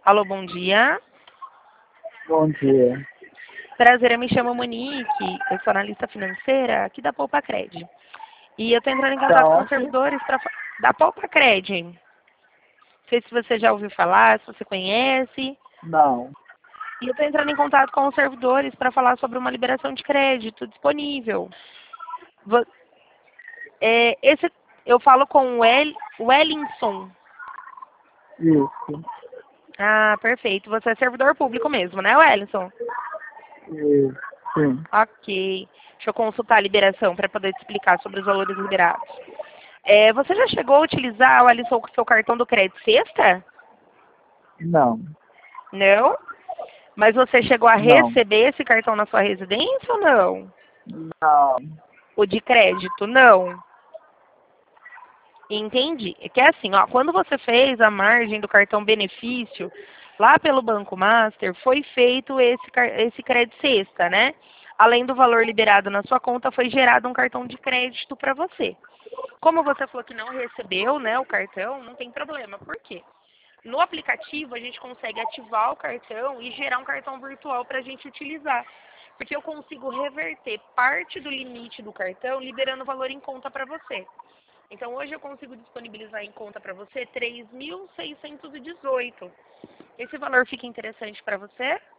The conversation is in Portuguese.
Alô, bom dia. Bom dia. Prazer, eu me chamo Monique, eu sou analista financeira aqui da Poupa Cred. E eu estou entrando em Da contato com os onde? servidores da Poupa Cred. Não sei se você já ouviu falar, se você conhece. Não. E eu estou entrando em contato com os servidores para falar sobre uma liberação de crédito disponível. Vo- eu falo com o Wellington. Isso. Ah, perfeito. Você é servidor público mesmo, né, Wellington? Isso. Sim. Ok. Deixa eu consultar a liberação para poder te explicar sobre os valores liberados. Você já chegou a utilizar o Alisson com o seu cartão do Crédito Sexta? Não. Não? Mas você chegou a Não. receber esse cartão na sua residência ou não? Não. O de crédito? Não. Entendi. É que é assim, ó, quando você fez a margem do cartão benefício, lá pelo Banco Master, foi feito esse crédito sexta, né? Além do valor liberado na sua conta, foi gerado um cartão de crédito para você. Como você falou que não recebeu, né, o cartão, não tem problema. Por quê? No aplicativo, a gente consegue ativar o cartão e gerar um cartão virtual para a gente utilizar. Porque eu consigo reverter parte do limite do cartão, liberando o valor em conta para você. Então, hoje eu consigo disponibilizar em conta para você 3.618. Esse valor fica interessante para você?